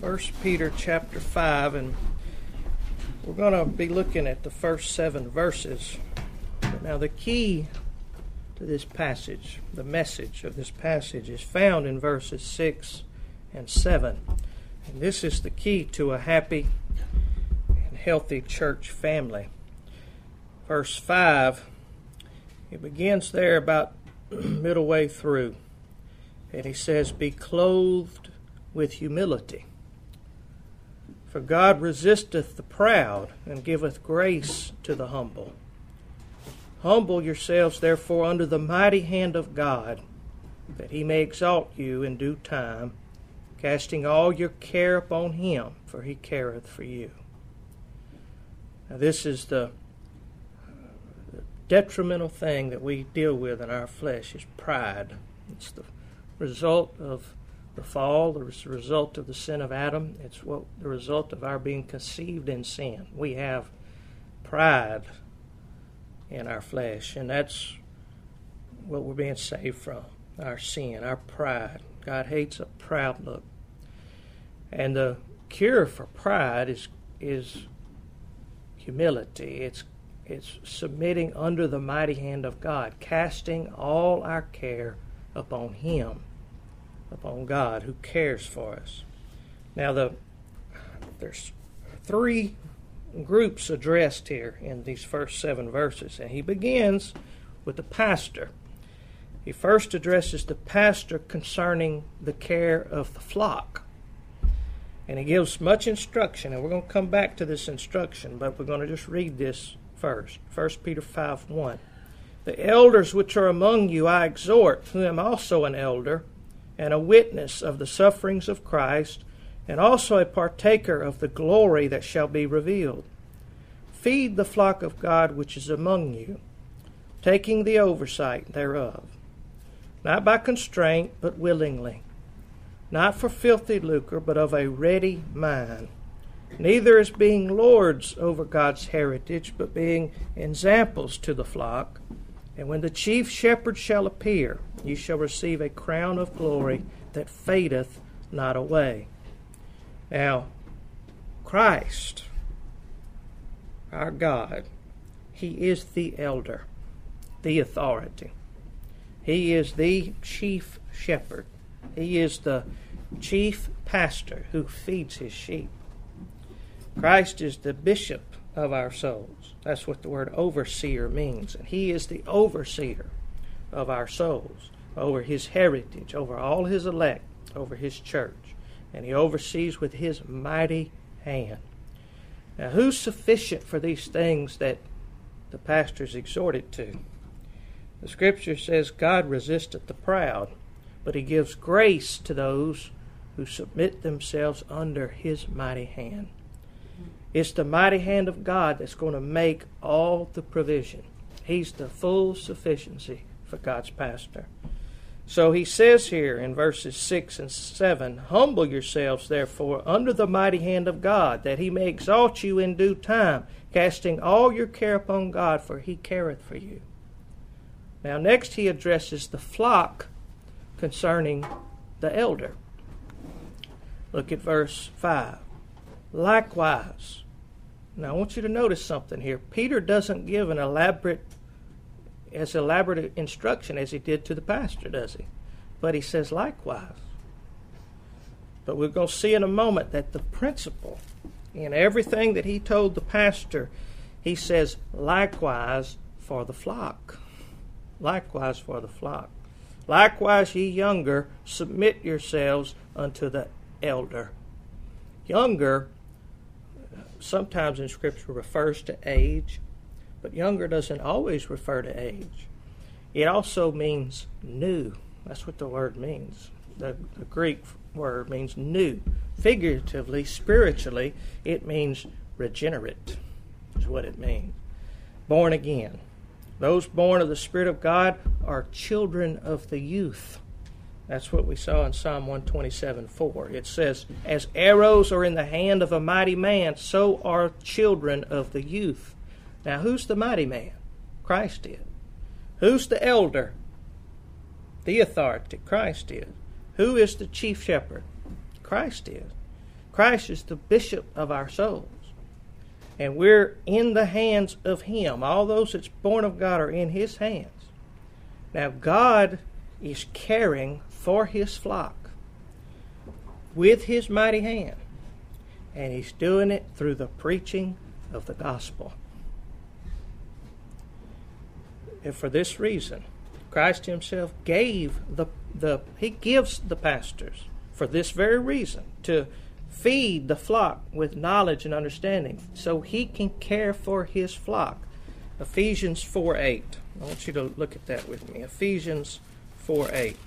First Peter chapter 5, and we're going to be looking at the first 7 verses. Now the key to this passage, the message of this passage, is found in verses 6 and 7. And this is the key to a happy and healthy church family. Verse 5, it begins there about middle way through. And he says, "Be clothed with humility. For God resisteth the proud, and giveth grace to the humble. Humble yourselves, therefore, under the mighty hand of God, that he may exalt you in due time, casting all your care upon him, for he careth for you." Now this is the detrimental thing that we deal with in our flesh, is pride. It's the result of the fall. It's the result of the sin of Adam. It's the result of our being conceived in sin. We have pride in our flesh, and that's what we're being saved from, our sin, our pride. God hates a proud look. And the cure for pride is humility. It's submitting under the mighty hand of God, casting all our care upon him, upon God who cares for us. Now there's 3 groups addressed here in these first 7 verses, and he begins with the pastor. He first addresses the pastor concerning the care of the flock, and he gives much instruction, and we're going to come back to this instruction, but we're going to just read this first. 1 Peter 5:1. "The elders which are among you I exhort, who am also an elder, and a witness of the sufferings of Christ, and also a partaker of the glory that shall be revealed. Feed the flock of God which is among you, taking the oversight thereof, not by constraint, but willingly, not for filthy lucre, but of a ready mind, neither as being lords over God's heritage, but being ensamples to the flock. And when the chief shepherd shall appear, ye shall receive a crown of glory that fadeth not away." Now, Christ, our God, he is the elder, the authority. He is the chief shepherd. He is the chief pastor who feeds his sheep. Christ is the bishop of our souls. That's what the word overseer means. And he is the overseer of our souls, over his heritage, over all his elect, over his church. And he oversees with his mighty hand. Now, who's sufficient for these things that the pastor is exhorted to? The scripture says God resisteth the proud, but he gives grace to those who submit themselves under his mighty hand. It's the mighty hand of God that's going to make all the provision. He's the full sufficiency for God's pastor. So he says here in verses 6 and 7, "Humble yourselves, therefore, under the mighty hand of God, that he may exalt you in due time, casting all your care upon God, for he careth for you." Now next he addresses the flock concerning the elder. Look at verse 5. "Likewise." Now I want you to notice something here. Peter doesn't give an elaborate instruction as he did to the pastor, does he? But he says likewise. But we're going to see in a moment that the principle in everything that he told the pastor, he says likewise for the flock. Likewise for the flock. "Likewise, ye younger, submit yourselves unto the elder." Younger sometimes in Scripture refers to age, but younger doesn't always refer to age. It also means new. That's what the word means. The Greek word means new. Figuratively, spiritually, it means regenerate, is what it means. Born again. Those born of the Spirit of God are children of the youth. That's what we saw in Psalm 127:4. It says, "As arrows are in the hand of a mighty man, so are children of the youth." Now, who's the mighty man? Christ is. Who's the elder? The authority. Christ is. Who is the chief shepherd? Christ is. Christ is the bishop of our souls. And we're in the hands of Him. All those that's born of God are in His hands. Now God is caring for His flock with His mighty hand. And He's doing it through the preaching of the gospel. And for this reason, Christ Himself gave He gives the pastors for this very reason, to feed the flock with knowledge and understanding so He can care for His flock. Ephesians 4:8. I want you to look at that with me. Ephesians 4:8.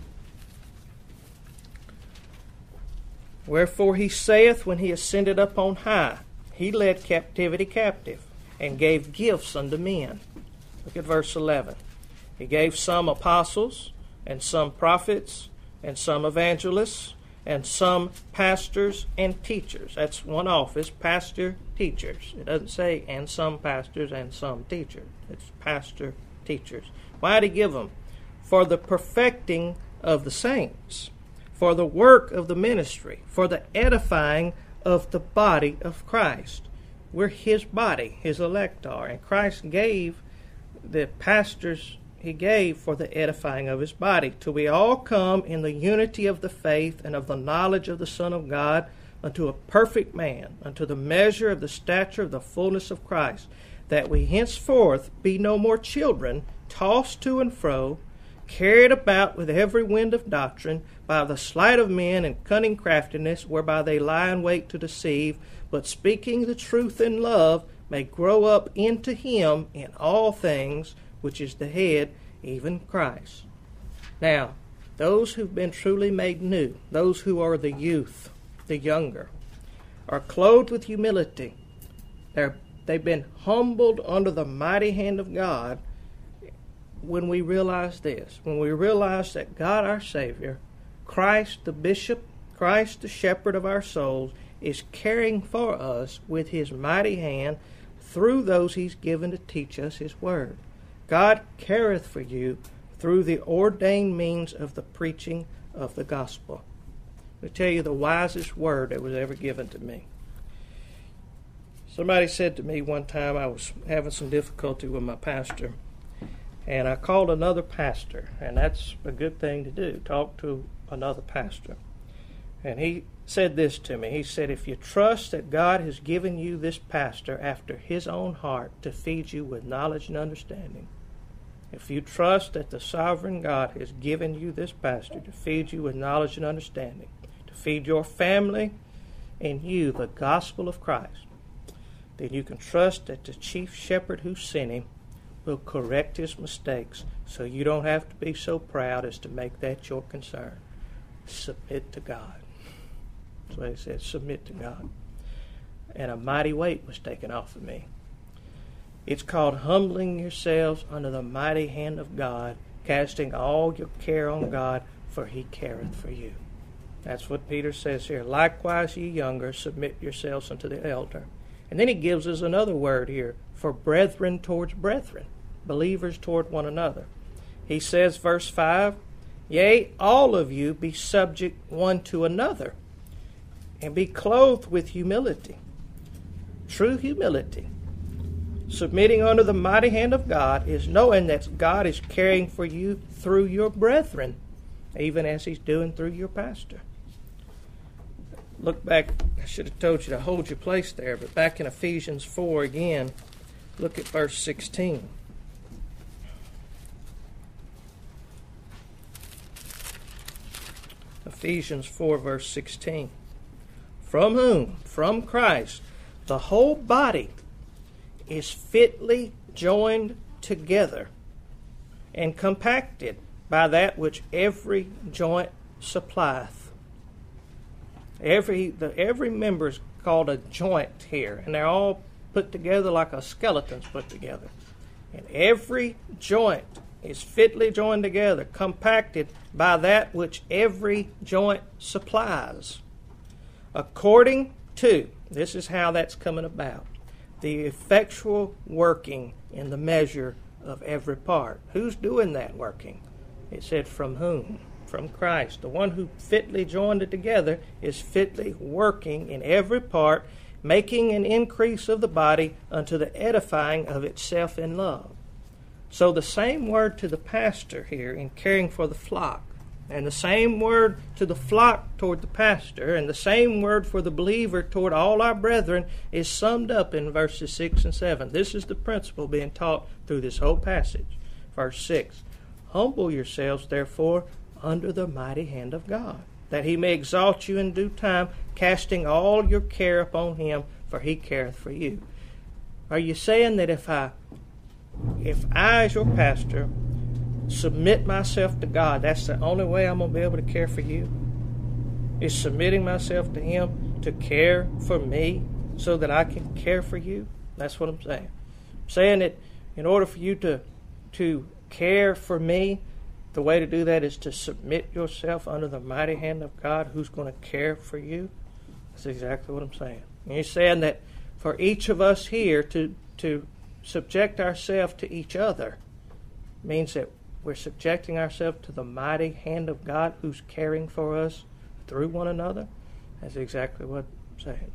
Wherefore He saith, when He ascended up on high, He led captivity captive, and gave gifts unto men. Look at verse 11. He gave some apostles, and some prophets, and some evangelists, and some pastors and teachers. That's one office, pastor, teachers. It doesn't say, and some pastors and some teachers. It's pastor, teachers. Why did He give them? For the perfecting of the saints, for the work of the ministry, for the edifying of the body of Christ. We're His body, His elect are. And Christ gave the pastors, He gave for the edifying of His body, till we all come in the unity of the faith and of the knowledge of the Son of God, unto a perfect man, unto the measure of the stature of the fullness of Christ, that we henceforth be no more children, tossed to and fro, carried about with every wind of doctrine, by the sleight of men and cunning craftiness, whereby they lie in wait to deceive, but speaking the truth in love, may grow up into Him in all things, which is the head, even Christ. Now, those who've been truly made new, those who are the youth, the younger, are clothed with humility. They've been humbled under the mighty hand of God. When we realize this, when we realize that God our Savior, Christ the bishop, Christ the shepherd of our souls, is caring for us with His mighty hand through those He's given to teach us His word. God careth for you through the ordained means of the preaching of the gospel. Let me tell you the wisest word that was ever given to me. Somebody said to me one time, I was having some difficulty with my pastor, and I called another pastor, and that's a good thing to do, talk to another pastor. And he said this to me. He said, if you trust that God has given you this pastor after His own heart to feed you with knowledge and understanding, if you trust that the sovereign God has given you this pastor to feed you with knowledge and understanding, to feed your family and you the gospel of Christ, then you can trust that the chief shepherd who sent Him will correct his mistakes, so you don't have to be so proud as to make that your concern. Submit to God. That's what he said, submit to God. And a mighty weight was taken off of me. It's called humbling yourselves under the mighty hand of God, casting all your care on God, for He careth for you. That's what Peter says here. Likewise, ye younger, submit yourselves unto the elder. And then he gives us another word here, for brethren towards brethren, believers toward one another. He says, verse 5, yea, all of you be subject one to another, and be clothed with humility, true humility. Submitting under the mighty hand of God is knowing that God is caring for you through your brethren, even as He's doing through your pastor. Look back, I should have told you to hold your place there, but back in Ephesians 4 again, look at verse 16. Ephesians 4 verse 16. From whom? From Christ, the whole body is fitly joined together and compacted by that which every joint supplieth. Every member is called a joint here, and they're all put together like a skeleton's put together. And every joint is fitly joined together, compacted by that which every joint supplies. According to, this is how that's coming about, the effectual working in the measure of every part. Who's doing that working? It said from whom? from Christ. The one who fitly joined it together is fitly working in every part, making an increase of the body unto the edifying of itself in love. So the same word to the pastor here in caring for the flock, and the same word to the flock toward the pastor, and the same word for the believer toward all our brethren is summed up in verses 6 and 7. This is the principle being taught through this whole passage. Verse 6, humble yourselves, therefore, under the mighty hand of God, that he may exalt you in due time, casting all your care upon him, for he careth for you. Are you saying that if I, as your pastor, submit myself to God, that's the only way I'm going to be able to care for you? Is submitting myself to him to care for me so that I can care for you? That's what I'm saying. I'm saying that in order for you to care for me, the way to do that is to submit yourself under the mighty hand of God who's going to care for you. That's exactly what I'm saying. And he's saying that for each of us here to subject ourselves to each other means that we're subjecting ourselves to the mighty hand of God who's caring for us through one another. That's exactly what I'm saying.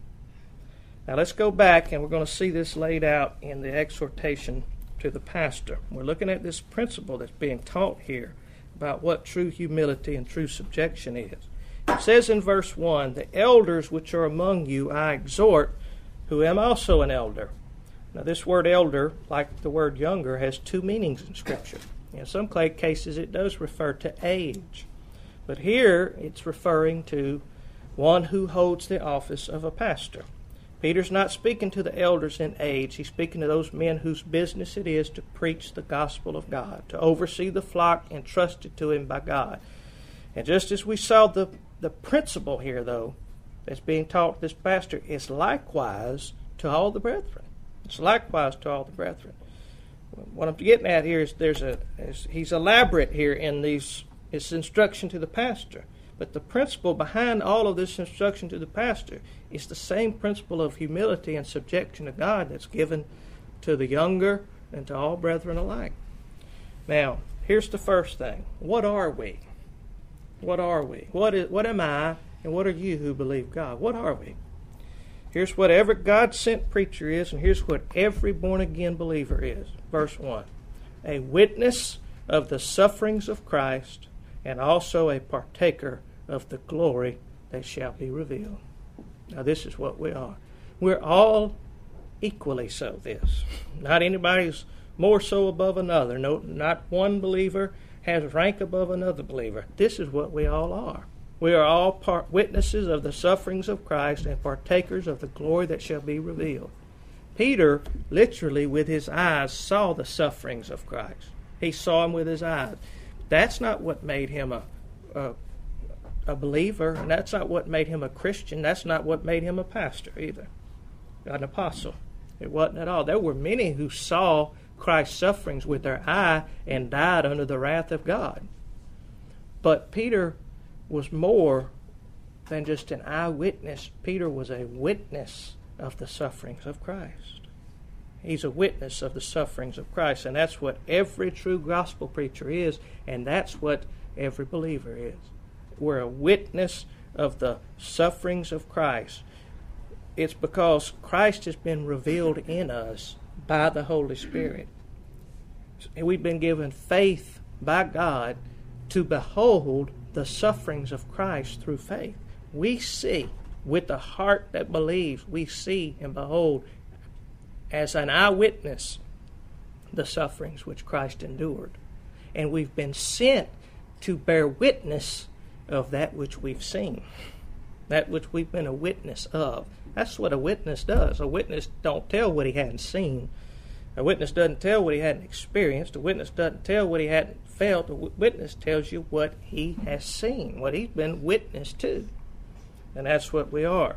Now let's go back and we're going to see this laid out in the exhortation to the pastor. We're looking at this principle that's being taught here about what true humility and true subjection is. It says in verse 1, the elders which are among you I exhort, who am also an elder. Now this word elder, like the word younger, has two meanings in Scripture. In some cases it does refer to age. But here it's referring to one who holds the office of a pastor. Peter's not speaking to the elders in age. He's speaking to those men whose business it is to preach the gospel of God, to oversee the flock entrusted to him by God. And just as we saw the principle here, though, that's being taught this pastor is likewise to all the brethren. It's likewise to all the brethren. What I'm getting at here is he's elaborate here in this instruction to the pastor. But the principle behind all of this instruction to the pastor is the same principle of humility and subjection to God that's given to the younger and to all brethren alike. Now, here's the first thing. What are we? What are we? What am I and what are you who believe God? What are we? Here's what every God-sent preacher is, and here's what every born-again believer is. Verse 1, a witness of the sufferings of Christ and also a partaker of the glory that shall be revealed. Now this is what we are. We're all equally so this. Not anybody's more so above another. No, not one believer has rank above another believer. This is what we all are. We are all witnesses of the sufferings of Christ and partakers of the glory that shall be revealed. Peter literally with his eyes saw the sufferings of Christ. He saw them with his eyes. That's not what made him a believer, and that's not what made him a Christian. That's not what made him a pastor either, an apostle. It wasn't at all. There were many who saw Christ's sufferings with their eye and died under the wrath of God. But Peter was more than just an eyewitness. Peter was a witness of the sufferings of Christ. He's a witness of the sufferings of Christ, and that's what every true gospel preacher is, and that's what every believer is. We're a witness of the sufferings of Christ. It's because Christ has been revealed in us by the Holy Spirit. And we've been given faith by God to behold the sufferings of Christ through faith. We see, with the heart that believes, we see and behold as an eyewitness the sufferings which Christ endured. And we've been sent to bear witness of that which we've seen, that which we've been a witness of. That's what a witness does. A witness don't tell what he hadn't seen. A witness doesn't tell what he hadn't experienced. A witness doesn't tell what he hadn't felt. A witness tells you what he has seen, what he's been witness to. And that's what we are.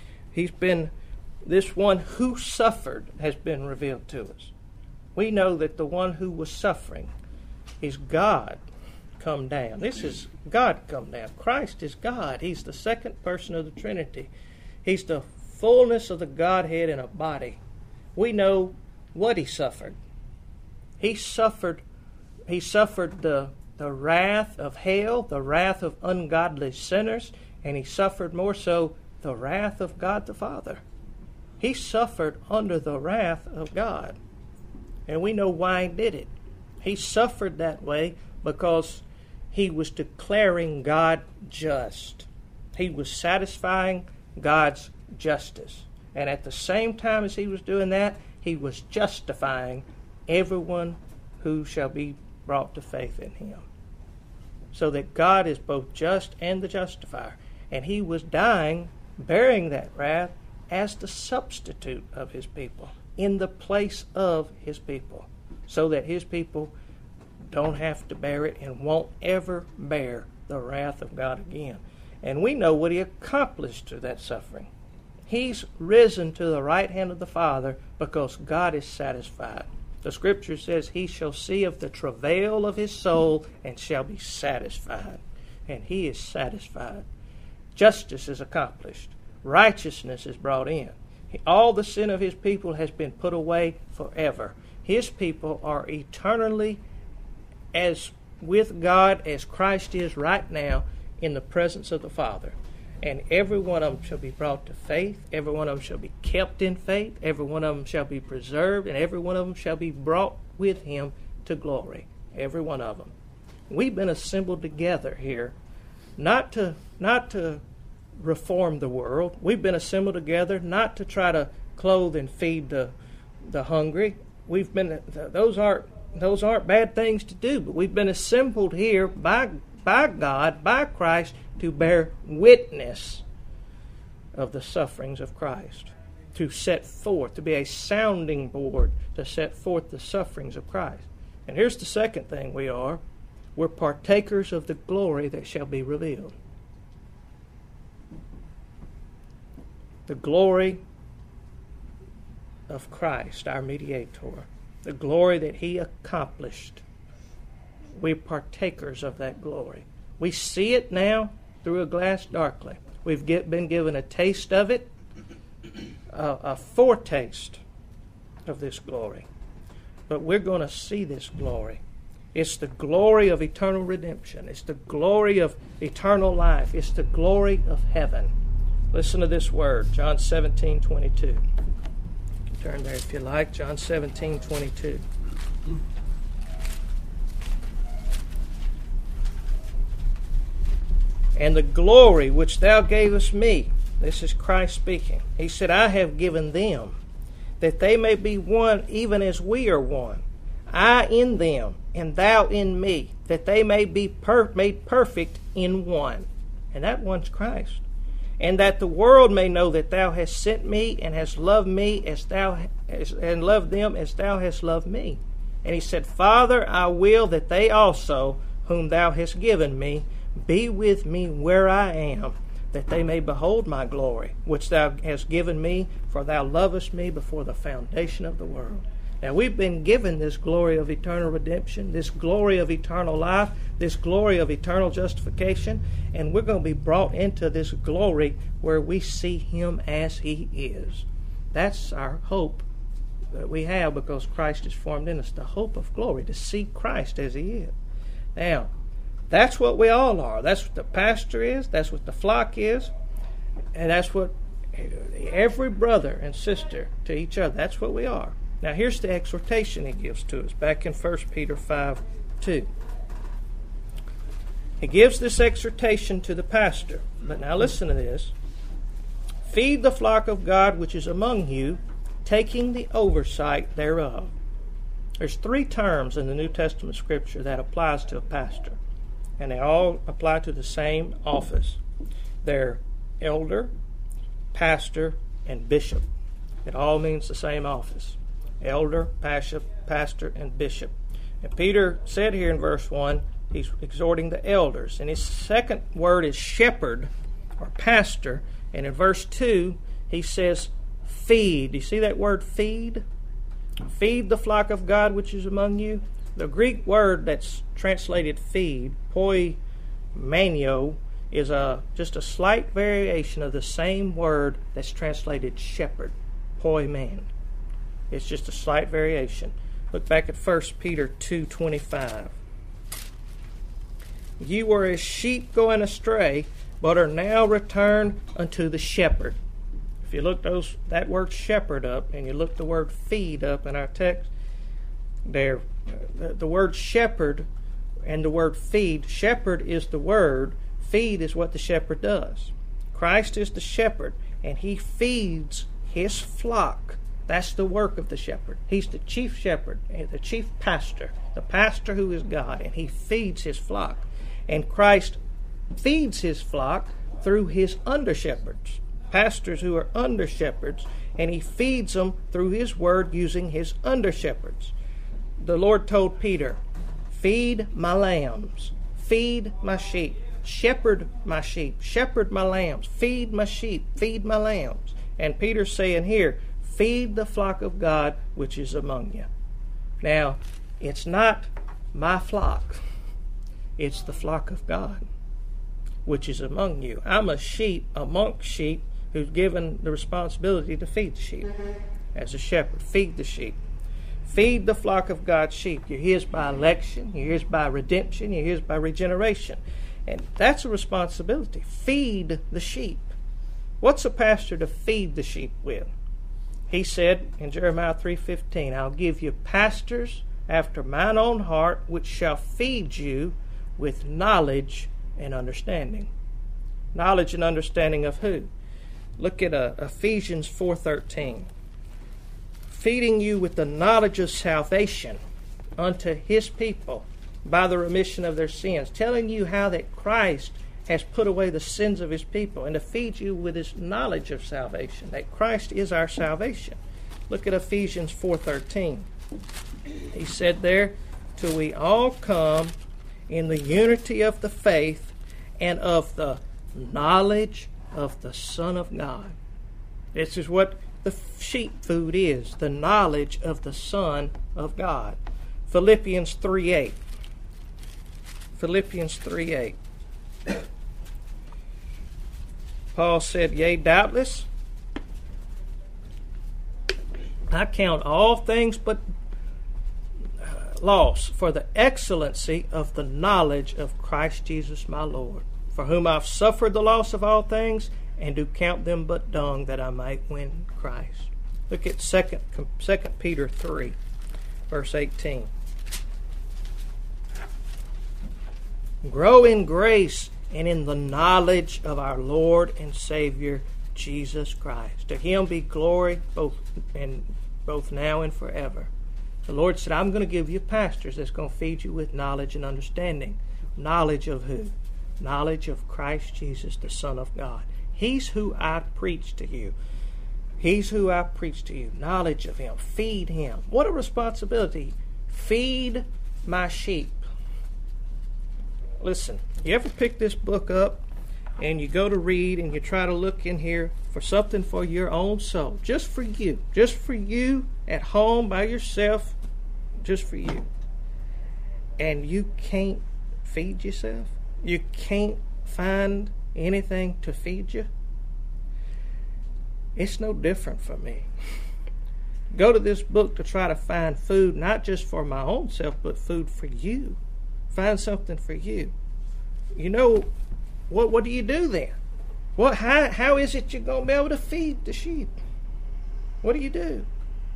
This one who suffered has been revealed to us. We know that the one who was suffering is God come down. This is God come down. Christ is God. He's the second person of the Trinity. He's the fullness of the Godhead in a body. We know what he suffered. He suffered the the wrath of hell, the wrath of ungodly sinners, and he suffered more so the wrath of God the Father. He suffered under the wrath of God. And we know why he did it. He suffered that way because he was declaring God just. He was satisfying God's justice. And at the same time as he was doing that, he was justifying everyone who shall be brought to faith in him. So that God is both just and the justifier. And he was dying, bearing that wrath, as the substitute of his people, in the place of his people, so that his people don't have to bear it and won't ever bear the wrath of God again. And we know what he accomplished through that suffering. He's risen to the right hand of the Father because God is satisfied. The Scripture says, he shall see of the travail of his soul and shall be satisfied. And he is satisfied. Justice is accomplished. Righteousness is brought in. All the sin of his people has been put away forever. His people are eternally as with God as Christ is right now in the presence of the Father. And every one of them shall be brought to faith. Every one of them shall be kept in faith. Every one of them shall be preserved. And every one of them shall be brought with him to glory. Every one of them. We've been assembled together here not to reform the world. We've been assembled together not to try to clothe and feed the hungry. Those aren't bad things to do, but we've been assembled here by God, by Christ, to bear witness of the sufferings of Christ, to set forth, to be a sounding board to set forth the sufferings of Christ. And here's the second thing we're partakers of the glory that shall be revealed. The glory of Christ, our mediator. The glory that he accomplished. We're partakers of that glory. We see it now through a glass darkly. We've been given a taste of it, a foretaste of this glory. But we're going to see this glory. It's the glory of eternal redemption. It's the glory of eternal life. It's the glory of heaven. Listen to this word, John 17:22. You can turn there if you like, John 17:22. And the glory which thou gavest me, this is Christ speaking. He said, I have given them, that they may be one even as we are one. I in them, and thou in me, that they may be made perfect in one. And that one's Christ. And that the world may know that thou hast sent me and hast loved me and loved them as thou hast loved me. And he said, Father, I will that they also, whom thou hast given me, be with me where I am, that they may behold my glory, which thou hast given me, for thou lovest me before the foundation of the world. Now we've been given this glory of eternal redemption, this glory of eternal life, this glory of eternal justification, and we're going to be brought into this glory where we see him as he is. That's our hope that we have because Christ is formed in us, the hope of glory, to see Christ as he is. Now, that's what we all are. That's what the pastor is, that's what the flock is, and that's what every brother and sister to each other, that's what we are. Now here's the exhortation he gives to us back in 1 Peter 5:2. He gives this exhortation to the pastor. But now listen to this. Feed the flock of God which is among you, taking the oversight thereof. There's 3 terms in the New Testament Scripture that applies to a pastor. And they all apply to the same office. They're elder, pastor, and bishop. It all means the same office. Elder, pastor, and bishop. And Peter said here in verse 1, he's exhorting the elders. And his second word is shepherd or pastor. And in verse 2, he says feed. Do you see that word feed? Feed the flock of God which is among you. The Greek word that's translated feed, poimenio, is just a slight variation of the same word that's translated shepherd, poimen. It's just a slight variation. Look back at 1 Peter 2:25. Ye were as sheep going astray, but are now returned unto the shepherd. If you look that word shepherd up, and you look the word feed up in our text, there, the word shepherd and the word feed, shepherd is the word, feed is what the shepherd does. Christ is the shepherd, and he feeds his flock. That's the work of the shepherd. He's the chief shepherd, the chief pastor, the pastor who is God, and he feeds his flock. And Christ feeds his flock through his under-shepherds, pastors who are under-shepherds, and he feeds them through his word using his under-shepherds. The Lord told Peter, feed my lambs, feed my sheep, shepherd my sheep, shepherd my lambs, feed my sheep, feed my lambs. And Peter's saying here, feed the flock of God which is among you. Now, it's not my flock. It's the flock of God which is among you. I'm a sheep amongst sheep who's given the responsibility to feed the sheep. As a shepherd, feed the sheep. Feed the flock of God's sheep. You're his by election. You're his by redemption. You're his by regeneration. And that's a responsibility. Feed the sheep. What's a pastor to feed the sheep with? He said in Jeremiah 3:15, I'll give you pastors after mine own heart, which shall feed you with knowledge and understanding. Knowledge and understanding of who? Look at Ephesians 4:13. Feeding you with the knowledge of salvation unto his people by the remission of their sins. Telling you how that Christ has put away the sins of his people, and to feed you with his knowledge of salvation, that Christ is our salvation. Look at Ephesians 4:13. He said there, till we all come in the unity of the faith and of the knowledge of the Son of God. This is what the sheep food is, the knowledge of the Son of God. Philippians 3:8. Philippians 3:8. Paul said, yea, doubtless, I count all things but loss for the excellency of the knowledge of Christ Jesus my Lord, for whom I've suffered the loss of all things, and do count them but dung, that I might win Christ. Look at 2 Peter 3, verse 18. Grow in grace and in the knowledge of our Lord and Savior, Jesus Christ. To him be glory both now and forever. The Lord said, I'm going to give you pastors that's going to feed you with knowledge and understanding. Knowledge of who? Knowledge of Christ Jesus, the Son of God. He's who I preach to you. He's who I preach to you. Knowledge of him. Feed him. What a responsibility. Feed my sheep. Listen, you ever pick this book up and you go to read and you try to look in here for something for your own soul, just for you at home by yourself, just for you, and you can't feed yourself? You can't find anything to feed you? It's no different for me. Go to this book to try to find food, not just for my own self, but food for you. Find something for you. You know, what do you do then? How is it you're going to be able to feed the sheep? What do you do?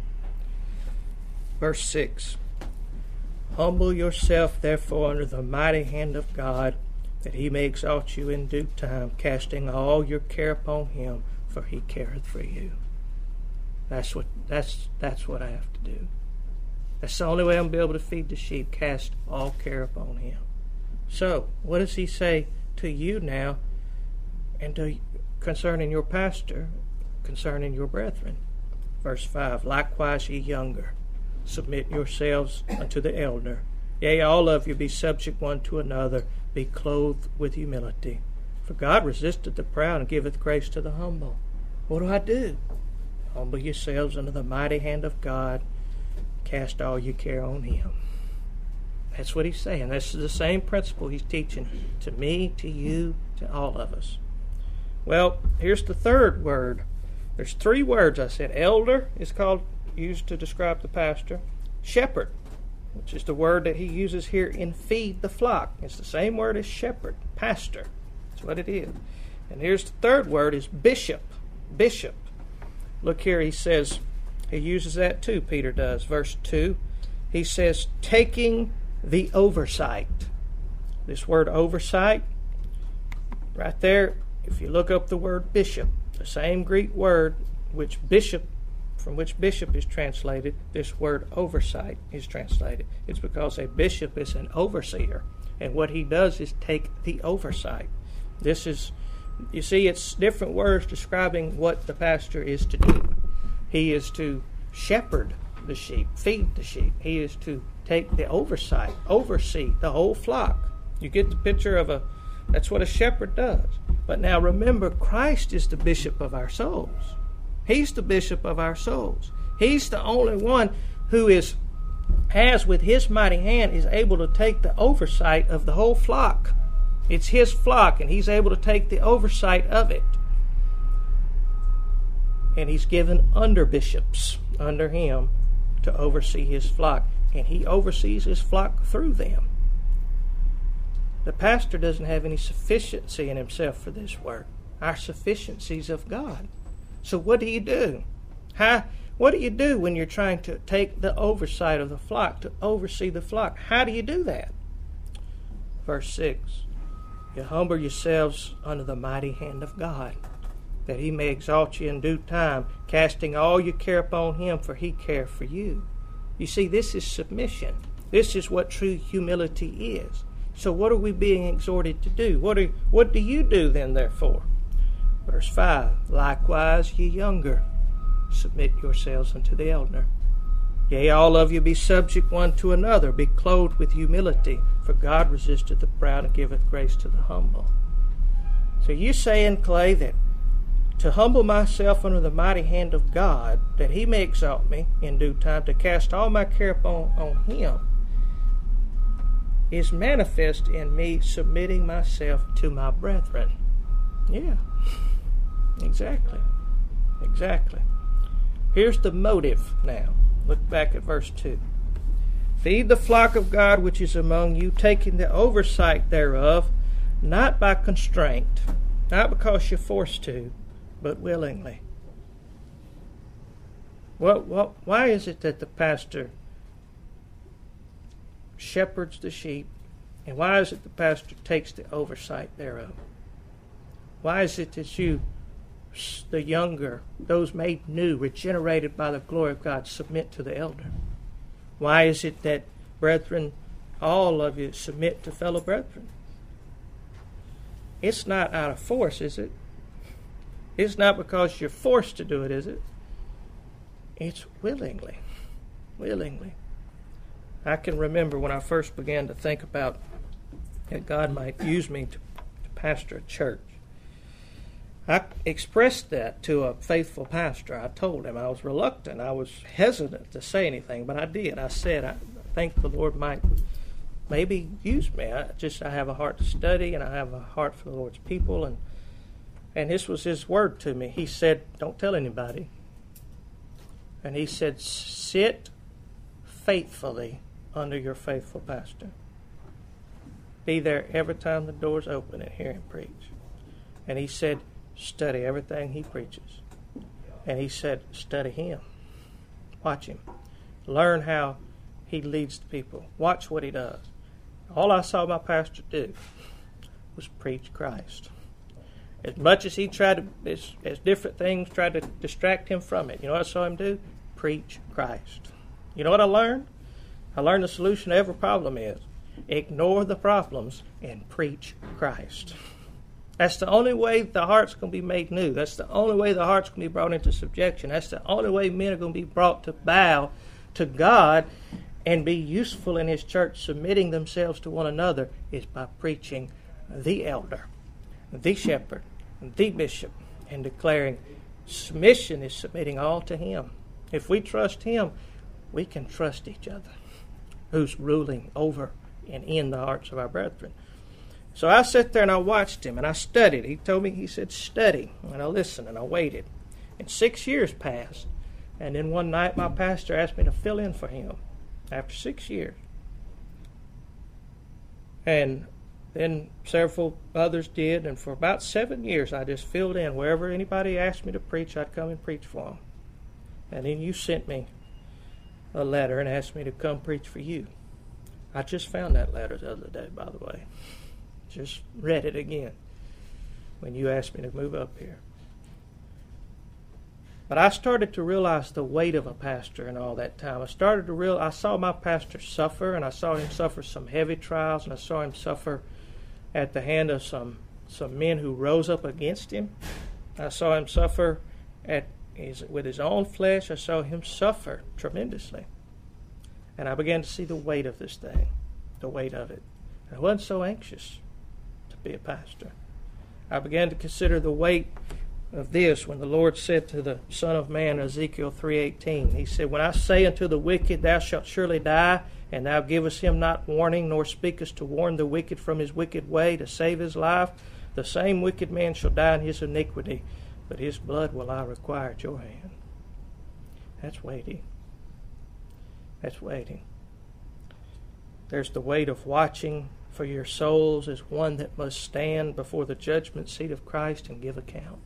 Verse 6. Humble yourself, therefore, under the mighty hand of God, that he may exalt you in due time, casting all your care upon him, for he careth for you. That's what I have to do. That's the only way I'm going to be able to feed the sheep, cast all care upon him. So, what does he say to you now, and concerning your pastor, concerning your brethren? Verse 5, likewise ye younger, submit yourselves unto the elder. Yea, all of you be subject one to another, be clothed with humility. For God resisteth the proud and giveth grace to the humble. What do? Humble yourselves under the mighty hand of God, cast all your care on him. That's what he's saying. This is the same principle he's teaching to me, to you, to all of us. Well, here's the third word. There's three words I said. Elder is used to describe the pastor. Shepherd. which is the word that he uses here in feed the flock. It's the same word as shepherd, pastor. That's what it is. And here's the third word is bishop. Bishop. Look here, he says, he uses that too, Peter does. Verse 2, he says, taking the oversight. This word oversight, right there, if you look up the word bishop, the same Greek word from which bishop is translated, this word oversight is translated. It's because a bishop is an overseer, and what he does is take the oversight. This is, you see, it's different words describing what the pastor is to do. He is to shepherd the sheep, feed the sheep. He is to take the oversight, oversee the whole flock. You get the picture that's what a shepherd does. But now remember, Christ is the bishop of our souls. He's the bishop of our souls. He's the only one who has with his mighty hand is able to take the oversight of the whole flock. It's his flock, and he's able to take the oversight of it. And he's given under bishops under him to oversee his flock. And he oversees his flock through them. The pastor doesn't have any sufficiency in himself for this work. Our sufficiency is of God. So what do you do? What do you do when you're trying to take the oversight of the flock, to oversee the flock? How do you do that? Verse 6, you humble yourselves under the mighty hand of God, that he may exalt you in due time, casting all your care upon him, for he cares for you. You see, this is submission. This is what true humility is. So what are we being exhorted to do? What do you do then, therefore? Verse 5, likewise, ye younger, submit yourselves unto the elder. Yea, all of you be subject one to another, be clothed with humility, for God resisteth the proud and giveth grace to the humble. So you saying, Clay, that to humble myself under the mighty hand of God, that he may exalt me in due time, to cast all my care upon him, is manifest in me submitting myself to my brethren. Yeah, exactly. Here's the motive now. Look back at verse 2. Feed the flock of God which is among you, taking the oversight thereof, not by constraint, not because you're forced to, but willingly. Why is it that the pastor shepherds the sheep, and why is it the pastor takes the oversight thereof? Why is it that you, the younger, those made new, regenerated by the glory of God, submit to the elder? Why is it that, brethren, all of you submit to fellow brethren? It's not out of force, is it? It's not because you're forced to do it, is it? It's willingly. Willingly. I can remember when I first began to think about that God might use me to pastor a church. I expressed that to a faithful pastor. I told him I was reluctant. I was hesitant to say anything, but I did. I said, I think the Lord might maybe use me. I have a heart to study, and I have a heart for the Lord's people, and this was his word to me. He said, don't tell anybody. And he said, sit faithfully under your faithful pastor. Be there every time the door's open and hear him preach. And he said, study everything he preaches. And he said, study him. Watch him. Learn how he leads the people. Watch what he does. All I saw my pastor do was preach Christ. As much as he tried to, as different things tried to distract him from it, you know what I saw him do? Preach Christ. You know what I learned? I learned the solution to every problem is ignore the problems and preach Christ. That's the only way the heart's going to be made new. That's the only way the heart's going to be brought into subjection. That's the only way men are going to be brought to bow to God and be useful in his church, submitting themselves to one another, is by preaching the elder, the shepherd, the bishop, and declaring submission is submitting all to him. If we trust him, we can trust each other, who's ruling over and in the hearts of our brethren. So I sat there and I watched him and I studied. He told me, he said, study. And I listened and I waited. And 6 years passed. And then one night my pastor asked me to fill in for him. After 6 years. And then several others did, and for about 7 years I just filled in. Wherever anybody asked me to preach, I'd come and preach for them. And then you sent me a letter and asked me to come preach for you. I just found that letter the other day, by the way. Just read it again when you asked me to move up here. But I started to realize the weight of a pastor in all that time. I saw my pastor suffer, and I saw him suffer some heavy trials, and I saw him suffer at the hand of some men who rose up against him. I saw him suffer with his own flesh. I saw him suffer tremendously. And I began to see the weight of this thing, the weight of it. And I wasn't so anxious to be a pastor. I began to consider the weight of this when the Lord said to the Son of Man, Ezekiel 3:18, He said, When I say unto the wicked, Thou shalt surely die, and thou givest him not warning, nor speakest to warn the wicked from his wicked way, to save his life, the same wicked man shall die in his iniquity, but his blood will I require at your hand. That's weighty. That's weighty. There's the weight of watching for your souls as one that must stand before the judgment seat of Christ and give account.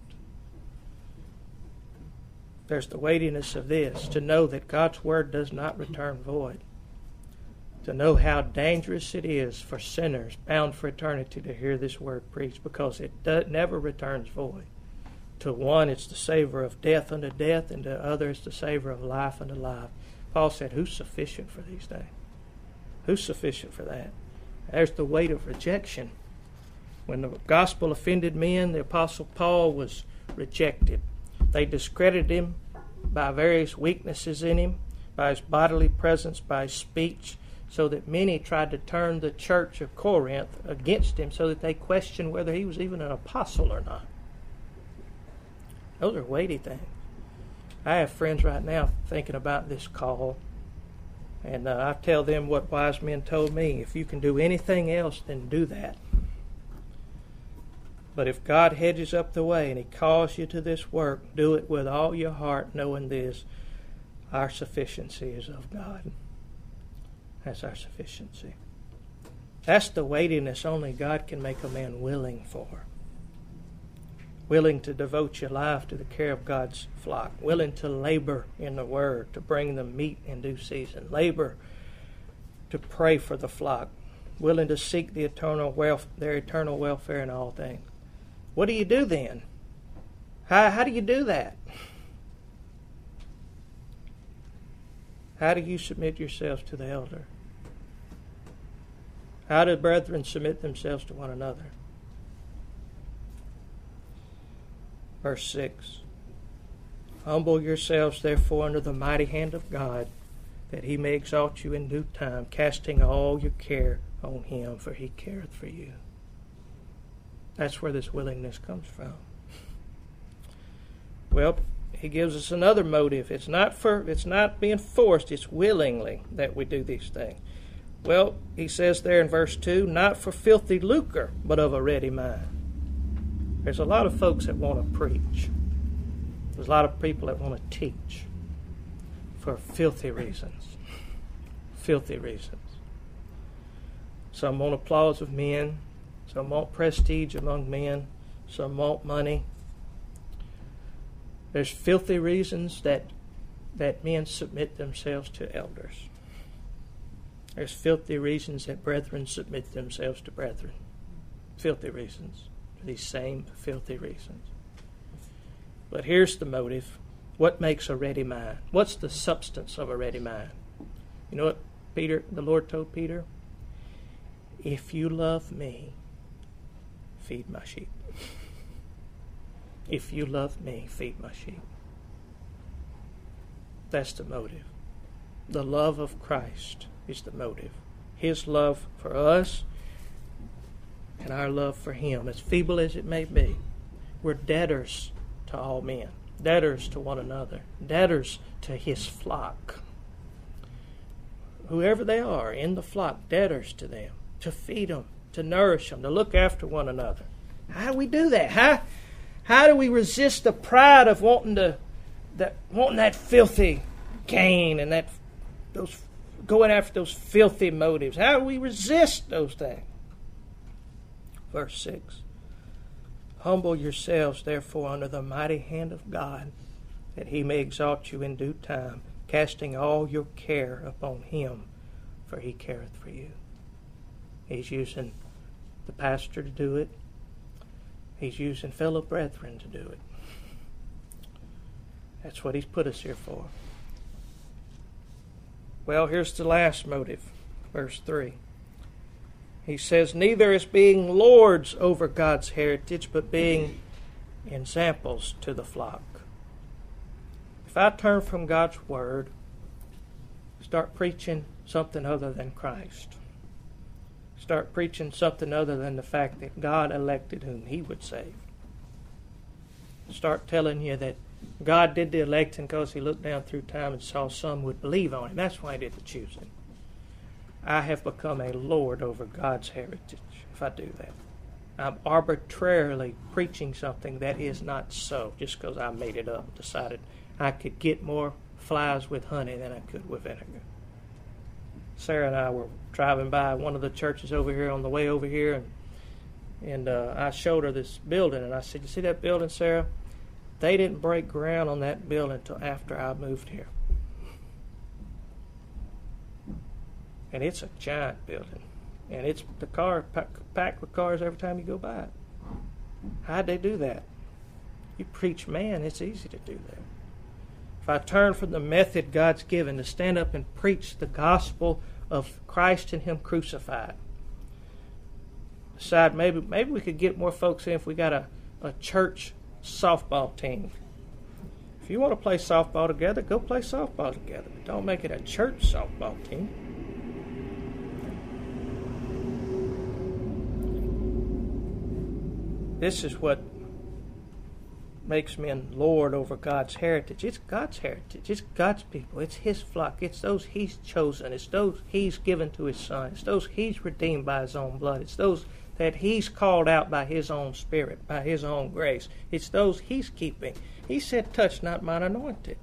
There's the weightiness of this, to know that God's Word does not return void. To know how dangerous it is for sinners bound for eternity to hear this Word preached, because it never returns void. To one, it's the savor of death unto death, and to other, it's the savor of life unto life. Paul said, who's sufficient for these things? Who's sufficient for that? There's the weight of rejection. When the gospel offended men, the Apostle Paul was rejected. They discredited him by various weaknesses in him, by his bodily presence, by his speech, so that many tried to turn the church of Corinth against him, so that they questioned whether he was even an apostle or not. Those are weighty things. I have friends right now thinking about this call, and I tell them what wise men told me. If you can do anything else, then do that. But if God hedges up the way and He calls you to this work, do it with all your heart, knowing this, our sufficiency is of God. That's our sufficiency. That's the weightiness only God can make a man willing for. Willing to devote your life to the care of God's flock. Willing to labor in the Word, to bring them meat in due season. Labor to pray for the flock. Willing to seek their eternal welfare in all things. What do you do then? How do you do that? How do you submit yourselves to the elder? How do brethren submit themselves to one another? Verse 6. Humble yourselves therefore under the mighty hand of God, that He may exalt you in due time, casting all your care on Him, for He careth for you. That's where this willingness comes from. Well, he gives us another motive. It's not being forced, it's willingly that we do these things. Well, he says there in verse 2, not for filthy lucre, but of a ready mind. There's a lot of folks that want to preach. There's a lot of people that want to teach for filthy reasons. Filthy reasons. Some want applause of men. Some want prestige among men. Some want money. There's filthy reasons that men submit themselves to elders. There's filthy reasons that brethren submit themselves to brethren. Filthy reasons. These same filthy reasons. But here's the motive. What makes a ready mind? What's the substance of a ready mind? You know what the Lord told Peter? If you love me, feed my sheep. If you love me, feed my sheep. That's the motive. The love of Christ is the motive. His love for us and our love for Him, as feeble as it may be. We're debtors to all men, debtors to one another, debtors to His flock. Whoever they are in the flock, debtors to them, to feed them, to nourish them, to look after one another. How do we do that? How do we resist the pride of wanting that filthy gain and those going after those filthy motives? How do we resist those things? Verse 6. Humble yourselves, therefore, under the mighty hand of God, that he may exalt you in due time, casting all your care upon him, for he careth for you. He's using the pastor to do it. He's using fellow brethren to do it. That's what he's put us here for. Well, here's the last motive, verse 3. He says, neither as being lords over God's heritage, but being examples to the flock. If I turn from God's word, start preaching something other than Christ, start preaching something other than the fact that God elected whom he would save, start telling you that God did the electing because he looked down through time and saw some would believe on him. That's why he did the choosing. I have become a lord over God's heritage if I do that. I'm arbitrarily preaching something that is not so just because I made it up, decided I could get more flies with honey than I could with vinegar. Sarah and I were driving by one of the churches over here on the way over here, and I showed her this building, and I said, you see that building, Sarah? They didn't break ground on that building until after I moved here. And it's a giant building. And it's the car packed with cars every time you go by it. How'd they do that? You preach man, it's easy to do that. If I turn from the method God's given to stand up and preach the gospel of Christ and him crucified, decide maybe we could get more folks in if we got a church softball team. If you want to play softball together, go play softball together. But don't make it a church softball team. This is what makes men lord over God's heritage. It's God's heritage. It's God's people. It's his flock. It's those he's chosen. It's those he's given to his son. It's those he's redeemed by his own blood. It's those that he's called out by his own spirit, by his own grace. It's those he's keeping. He said, touch not mine anointed.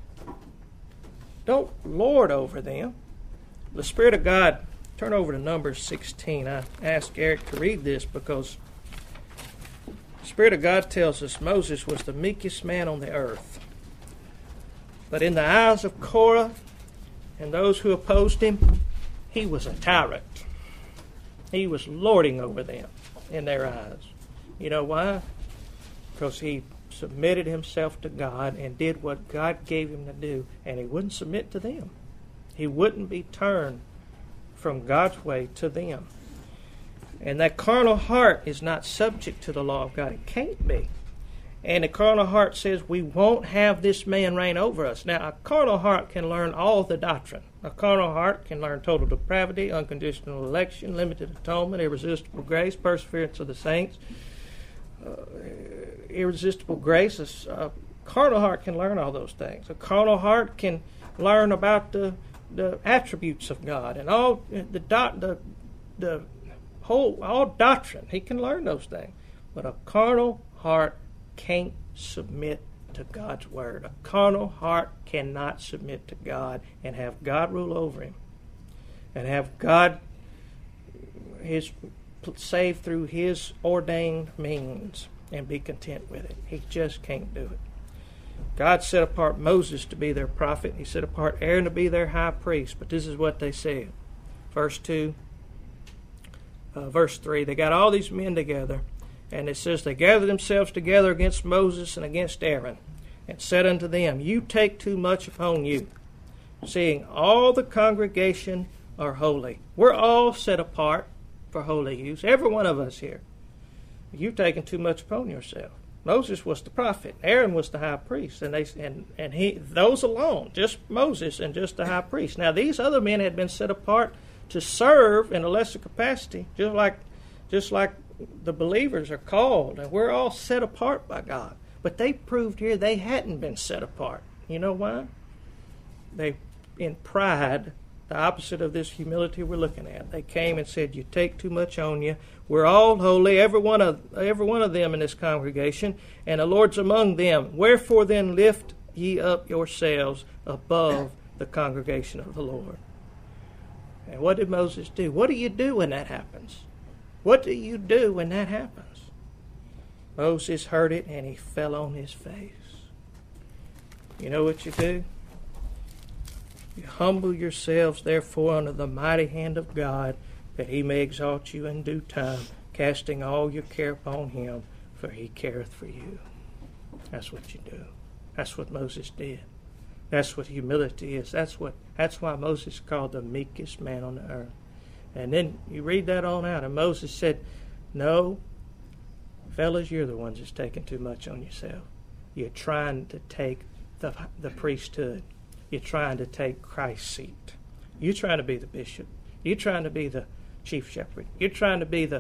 Don't lord over them. The Spirit of God, turn over to Numbers 16. I asked Eric to read this because the Spirit of God tells us Moses was the meekest man on the earth. But in the eyes of Korah and those who opposed him, he was a tyrant. He was lording over them in their eyes. You know why? Because he submitted himself to God and did what God gave him to do, and he wouldn't submit to them. He wouldn't be turned from God's way to them. And that carnal heart is not subject to the law of God. It can't be. And the carnal heart says we won't have this man reign over us. Now, a carnal heart can learn all the doctrine. A carnal heart can learn total depravity, unconditional election, limited atonement, irresistible grace, perseverance of the saints, irresistible grace. A carnal heart can learn all those things. A carnal heart can learn about the attributes of God and all all doctrine. He can learn those things. But a carnal heart can't submit to God's word. A carnal heart cannot submit to God and have God rule over him and have God saved through his ordained means and be content with it. He just can't do it. God set apart Moses to be their prophet. He set apart Aaron to be their high priest. But this is what they said. Verse 3, they got all these men together, and it says they gathered themselves together against Moses and against Aaron, and said unto them, you take too much upon you, seeing all the congregation are holy. We're all set apart for holy use, every one of us here. You've taken too much upon yourself. Moses was the prophet, Aaron was the high priest, and those alone, just Moses and just the high priest. Now these other men had been set apart to serve in a lesser capacity, just like the believers are called, and we're all set apart by God. But they proved here they hadn't been set apart. You know why? They, in pride, the opposite of this humility we're looking at, they came and said, you take too much on you. We're all holy, every one of them in this congregation, and the Lord's among them. Wherefore then lift ye up yourselves above the congregation of the Lord. And what did Moses do? What do you do when that happens? What do you do when that happens? Moses heard it and he fell on his face. You know what you do? You humble yourselves, therefore, under the mighty hand of God, that he may exalt you in due time, casting all your care upon him, for he careth for you. That's what you do. That's what Moses did. That's what humility is. That's why Moses is called the meekest man on the earth. And then you read that on out, and Moses said, no, fellas, you're the ones that's taking too much on yourself. You're trying to take the priesthood. You're trying to take Christ's seat. You're trying to be the bishop. You're trying to be the chief shepherd. You're trying to be the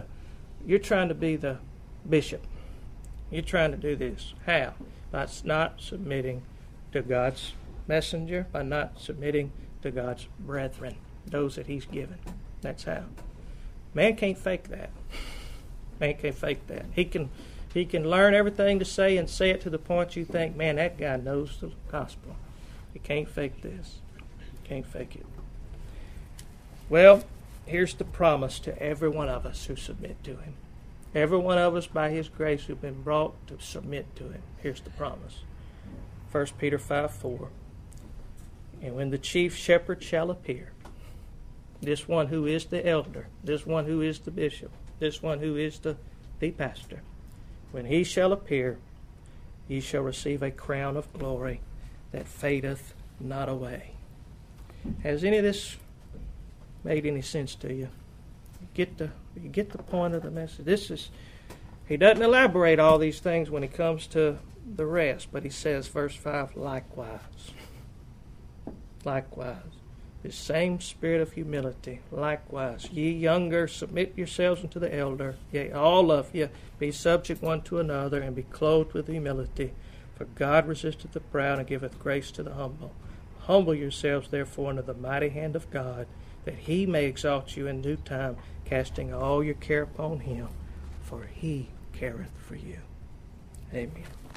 bishop. You're trying to do this. How? By not submitting to God's messenger, by not submitting to God's brethren, those that he's given. That's how. Man can't fake that. Man can't fake that. He can learn everything to say and say it to the point you think, man, that guy knows the gospel. He can't fake this. Can't fake it. Well, here's the promise to every one of us who submit to him. Every one of us, by his grace, who've been brought to submit to him. Here's the promise. 1 Peter 5:4. And when the chief shepherd shall appear, this one who is the elder, this one who is the bishop, this one who is the pastor, when he shall appear, ye shall receive a crown of glory that fadeth not away. Has any of this made any sense to you? You get the point of the message. He doesn't elaborate all these things when he comes to the rest, but he says, verse 5, likewise. Likewise. This same spirit of humility, likewise. Ye younger, submit yourselves unto the elder. Yea, all of you, be subject one to another, and be clothed with humility. For God resisteth the proud, and giveth grace to the humble. Humble yourselves, therefore, under the mighty hand of God, that he may exalt you in due time, casting all your care upon him, for he careth for you. Amen.